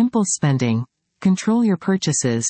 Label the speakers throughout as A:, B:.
A: Impulse spending. Control your purchases.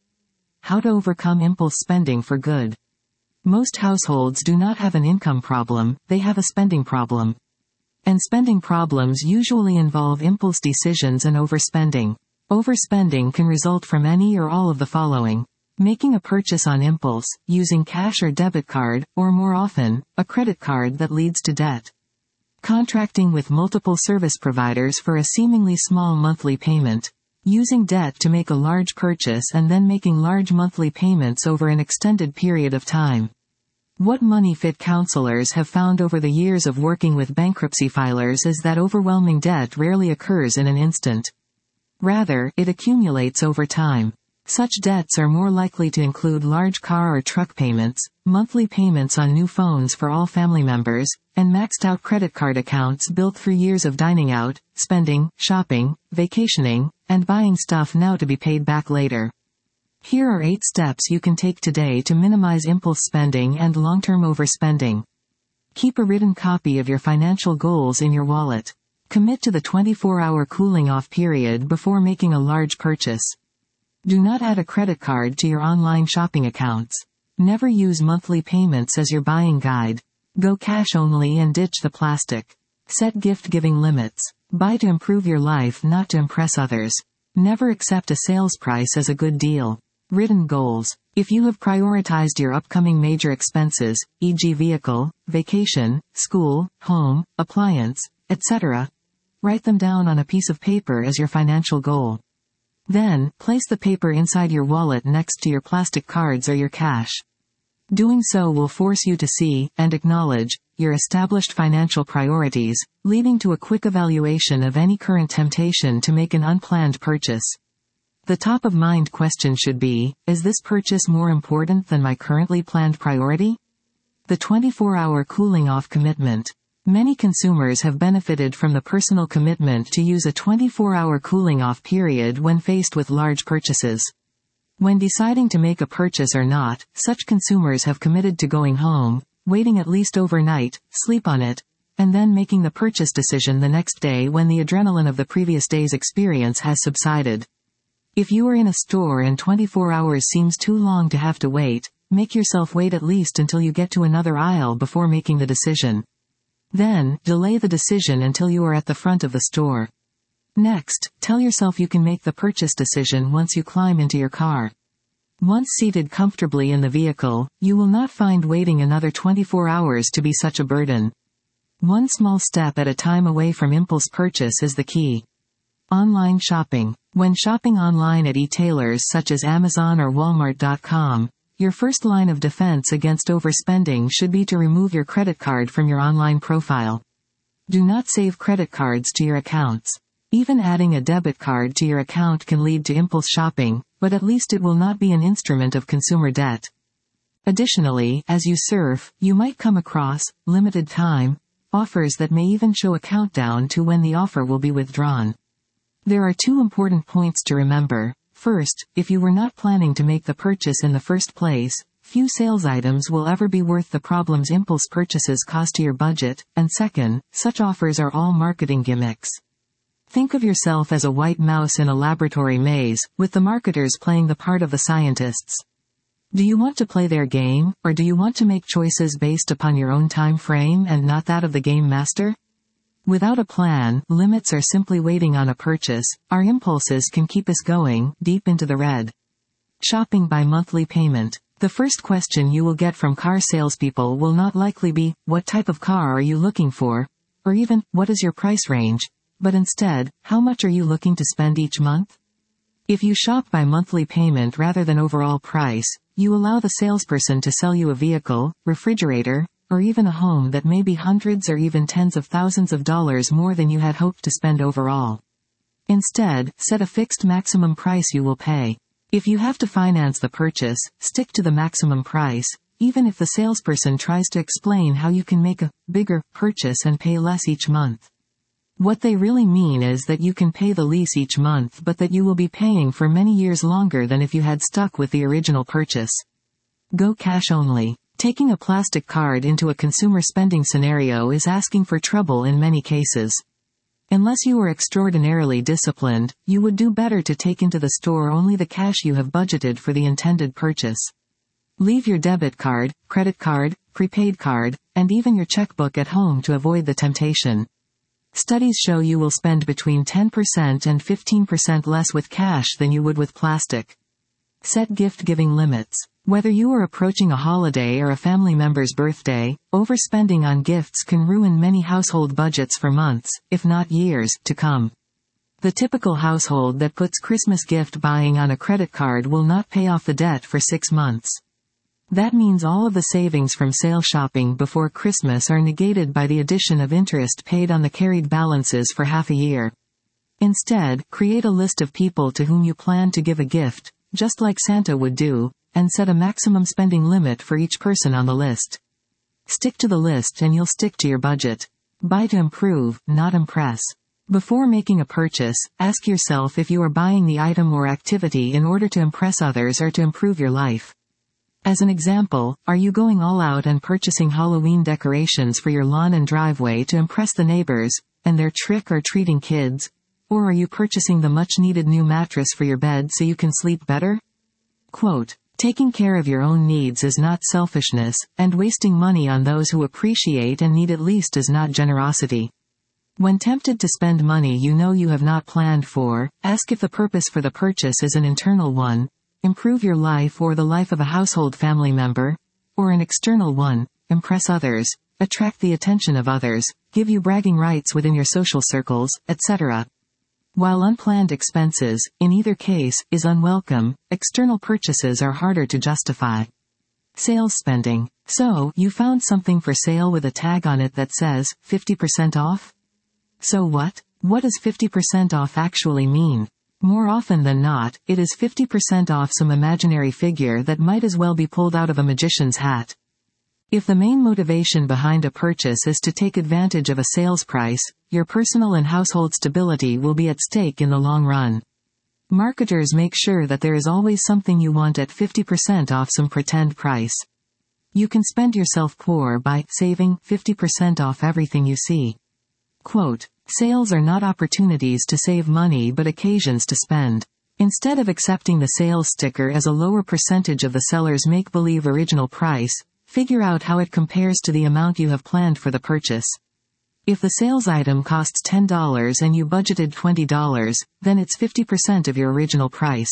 A: How to overcome impulse spending for good. Most households do not have an income problem, they have a spending problem. And spending problems usually involve impulse decisions and overspending. Overspending can result from any or all of the following: making a purchase on impulse, using cash or debit card, or more often, a credit card that leads to debt. Contracting with multiple service providers for a seemingly small monthly payment. Using debt to make a large purchase and then making large monthly payments over an extended period of time. What Money Fit counselors have found over the years of working with bankruptcy filers is that overwhelming debt rarely occurs in an instant. Rather, it accumulates over time. Such debts are more likely to include large car or truck payments, monthly payments on new phones for all family members, and maxed-out credit card accounts built through years of dining out, spending, shopping, vacationing, and buying stuff now to be paid back later. Here are 8 steps you can take today to minimize impulse spending and long-term overspending. Keep a written copy of your financial goals in your wallet. Commit to the 24-hour cooling-off period before making a large purchase. Do not add a credit card to your online shopping accounts. Never use monthly payments as your buying guide. Go cash only and ditch the plastic. Set gift-giving limits. Buy to improve your life, not to impress others. Never accept a sales price as a good deal. Written goals. If you have prioritized your upcoming major expenses, e.g. vehicle, vacation, school, home, appliance, etc., write them down on a piece of paper as your financial goal. Then, place the paper inside your wallet next to your plastic cards or your cash. Doing so will force you to see, and acknowledge, your established financial priorities, leading to a quick evaluation of any current temptation to make an unplanned purchase. The top-of-mind question should be, is this purchase more important than my currently planned priority? The 24-hour cooling-off commitment. Many consumers have benefited from the personal commitment to use a 24-hour cooling-off period when faced with large purchases. When deciding to make a purchase or not, such consumers have committed to going home, waiting at least overnight, sleep on it, and then making the purchase decision the next day when the adrenaline of the previous day's experience has subsided. If you are in a store and 24 hours seems too long to have to wait, make yourself wait at least until you get to another aisle before making the decision. Then, delay the decision until you are at the front of the store. Next, tell yourself you can make the purchase decision once you climb into your car. Once seated comfortably in the vehicle, you will not find waiting another 24 hours to be such a burden. One small step at a time away from impulse purchase is the key. Online shopping. When shopping online at e-tailers such as Amazon or Walmart.com, your first line of defense against overspending should be to remove your credit card from your online profile. Do not save credit cards to your accounts. Even adding a debit card to your account can lead to impulse shopping, but at least it will not be an instrument of consumer debt. Additionally, as you surf, you might come across limited time offers that may even show a countdown to when the offer will be withdrawn. There are 2 important points to remember. First, if you were not planning to make the purchase in the first place, few sales items will ever be worth the problems impulse purchases cause to your budget, and second, such offers are all marketing gimmicks. Think of yourself as a white mouse in a laboratory maze, with the marketers playing the part of the scientists. Do you want to play their game, or do you want to make choices based upon your own time frame and not that of the game master? Without a plan, limits, or simply waiting on a purchase, our impulses can keep us going deep into the red. Shopping by monthly payment. The first question you will get from car salespeople will not likely be, what type of car are you looking for? Or even, what is your price range? But instead, how much are you looking to spend each month? If you shop by monthly payment rather than overall price, you allow the salesperson to sell you a vehicle, refrigerator, or even a home that may be hundreds or even tens of thousands of dollars more than you had hoped to spend overall. Instead, set a fixed maximum price you will pay. If you have to finance the purchase, stick to the maximum price, even if the salesperson tries to explain how you can make a bigger purchase and pay less each month. What they really mean is that you can pay the lease each month, but that you will be paying for many years longer than if you had stuck with the original purchase. Go cash only. Taking a plastic card into a consumer spending scenario is asking for trouble in many cases. Unless you are extraordinarily disciplined, you would do better to take into the store only the cash you have budgeted for the intended purchase. Leave your debit card, credit card, prepaid card, and even your checkbook at home to avoid the temptation. Studies show you will spend between 10% and 15% less with cash than you would with plastic. Set gift-giving limits. Whether you are approaching a holiday or a family member's birthday, overspending on gifts can ruin many household budgets for months, if not years, to come. The typical household that puts Christmas gift buying on a credit card will not pay off the debt for 6 months. That means all of the savings from sale shopping before Christmas are negated by the addition of interest paid on the carried balances for half a year. Instead, create a list of people to whom you plan to give a gift, just like Santa would do, and set a maximum spending limit for each person on the list. Stick to the list and you'll stick to your budget. Buy to improve, not impress. Before making a purchase, ask yourself if you are buying the item or activity in order to impress others or to improve your life. As an example, are you going all out and purchasing Halloween decorations for your lawn and driveway to impress the neighbors, and their trick-or-treating kids? Or are you purchasing the much-needed new mattress for your bed so you can sleep better? Quote, taking care of your own needs is not selfishness, and wasting money on those who appreciate and need it least is not generosity. When tempted to spend money you know you have not planned for, ask if the purpose for the purchase is an internal one, improve your life or the life of a household family member, or an external one, impress others, attract the attention of others, give you bragging rights within your social circles, etc. While unplanned expenses, in either case, is unwelcome, external purchases are harder to justify. Sales spending. So, you found something for sale with a tag on it that says, 50% off? So what? What does 50% off actually mean? More often than not, it is 50% off some imaginary figure that might as well be pulled out of a magician's hat. If the main motivation behind a purchase is to take advantage of a sales price, your personal and household stability will be at stake in the long run. Marketers make sure that there is always something you want at 50% off some pretend price. You can spend yourself poor by saving 50% off everything you see. Quote, sales are not opportunities to save money but occasions to spend. Instead of accepting the sales sticker as a lower percentage of the seller's make-believe original price, figure out how it compares to the amount you have planned for the purchase. If the sales item costs $10 and you budgeted $20, then it's 50% of your original price.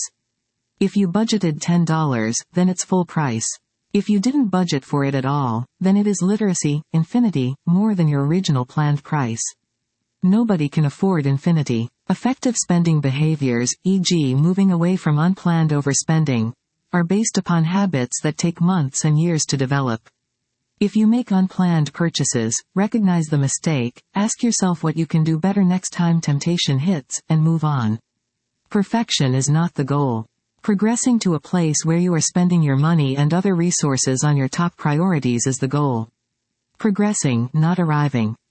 A: If you budgeted $10, then it's full price. If you didn't budget for it at all, then it is literally, infinity, more than your original planned price. Nobody can afford infinity. Effective spending behaviors, e.g., moving away from unplanned overspending, are based upon habits that take months and years to develop. If you make unplanned purchases, recognize the mistake, ask yourself what you can do better next time temptation hits, and move on. Perfection is not the goal. Progressing to a place where you are spending your money and other resources on your top priorities is the goal. Progressing, not arriving.